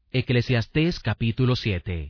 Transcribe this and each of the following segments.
Eclesiastés capítulo 7.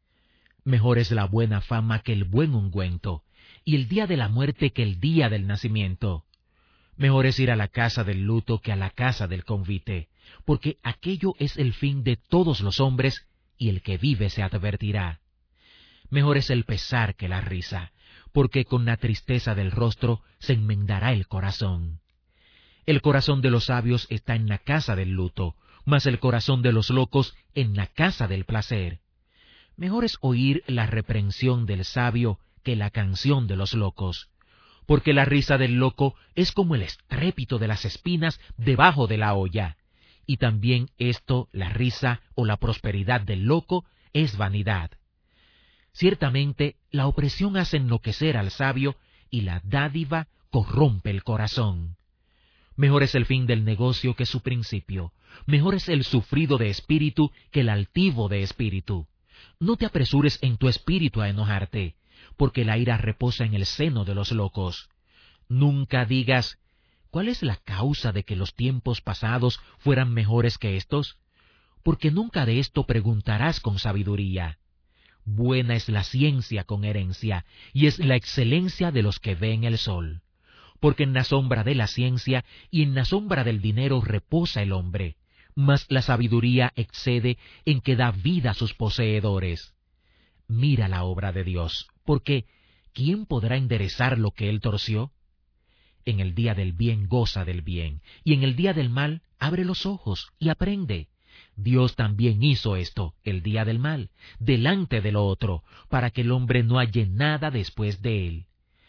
Mejor es la buena fama que el buen ungüento, y el día de la muerte que el día del nacimiento. Mejor es ir a la casa del luto que a la casa del convite, porque aquello es el fin de todos los hombres, y el que vive se advertirá. Mejor es el pesar que la risa, porque con la tristeza del rostro se enmendará el corazón. El corazón de los sabios está en la casa del luto, mas el corazón de los locos en la casa del placer. Mejor es oír la reprensión del sabio que la canción de los locos, porque la risa del loco es como el estrépito de las espinas debajo de la olla, y también esto, la risa o la prosperidad del loco, es vanidad. Ciertamente, la opresión hace enloquecer al sabio, y la dádiva corrompe el corazón. Mejor es el fin del negocio que su principio. Mejor es el sufrido de espíritu que el altivo de espíritu. No te apresures en tu espíritu a enojarte, porque la ira reposa en el seno de los locos. Nunca digas, ¿cuál es la causa de que los tiempos pasados fueran mejores que estos? Porque nunca de esto preguntarás con sabiduría. Buena es la ciencia con herencia, y es la excelencia de los que ven el sol. Porque en la sombra de la ciencia y en la sombra del dinero reposa el hombre, mas la sabiduría excede en que da vida a sus poseedores. Mira la obra de Dios, porque ¿quién podrá enderezar lo que él torció? En el día del bien goza del bien, y en el día del mal abre los ojos y aprende. Dios también hizo esto, el día del mal, delante de lo otro, para que el hombre no halle nada después de él.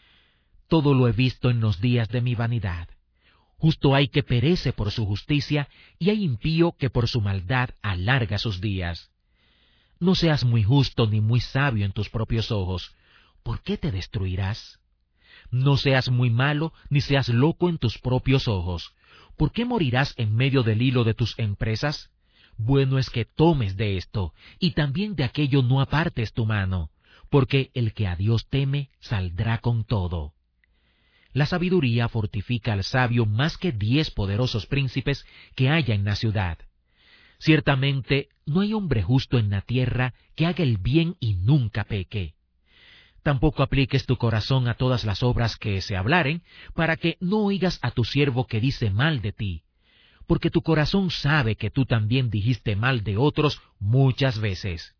Todo lo he visto en los días de mi vanidad. Justo hay que perece por su justicia, y hay impío que por su maldad alarga sus días. No seas muy justo ni muy sabio en tus propios ojos. ¿Por qué te destruirás? No seas muy malo ni seas loco en tus propios ojos. ¿Por qué morirás en medio del hilo de tus empresas? Bueno es que tomes de esto, y también de aquello no apartes tu mano, porque el que a Dios teme saldrá con todo. La sabiduría fortifica al sabio más que 10 poderosos príncipes que haya en la ciudad. Ciertamente, no hay hombre justo en la tierra que haga el bien y nunca peque. Tampoco apliques tu corazón a todas las obras que se hablaren, para que no oigas a tu siervo que dice mal de ti, porque tu corazón sabe que tú también dijiste mal de otros muchas veces.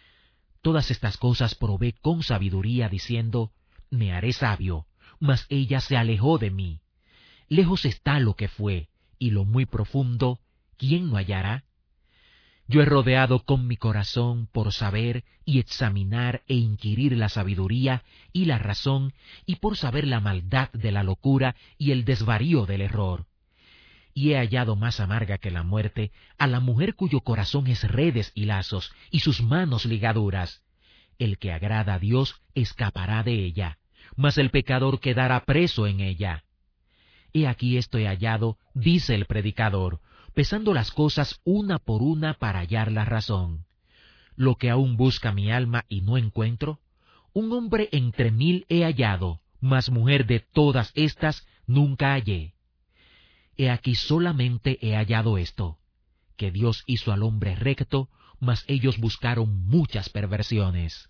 Todas estas cosas probé con sabiduría, diciendo, me haré sabio, mas ella se alejó de mí. Lejos está lo que fue, y lo muy profundo, ¿quién lo hallará? Yo he rodeado con mi corazón por saber y examinar e inquirir la sabiduría y la razón, y por saber la maldad de la locura y el desvarío del error. Y he hallado más amarga que la muerte a la mujer cuyo corazón es redes y lazos, y sus manos ligaduras. El que agrada a Dios escapará de ella, mas el pecador quedará preso en ella. He aquí esto he hallado, dice el predicador, pesando las cosas una por una para hallar la razón. Lo que aún busca mi alma y no encuentro, un hombre entre 1000 he hallado, mas mujer de todas estas nunca hallé. He aquí solamente he hallado esto, que Dios hizo al hombre recto, mas ellos buscaron muchas perversiones.